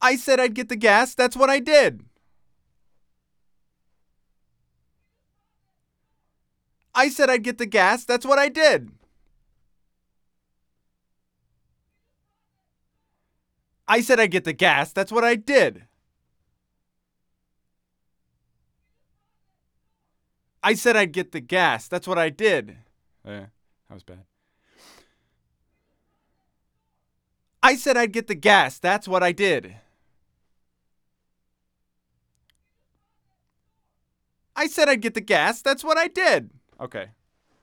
I said I'd get the gas. That's what I did. I said I'd get the gas. That's what I did. I said I'd get the gas. That's what I did. I said I'd get the gas. That's what I did. That was bad. I said I'd get the gas. That's what I did. I said I'd get the gas. That's what I did. Okay.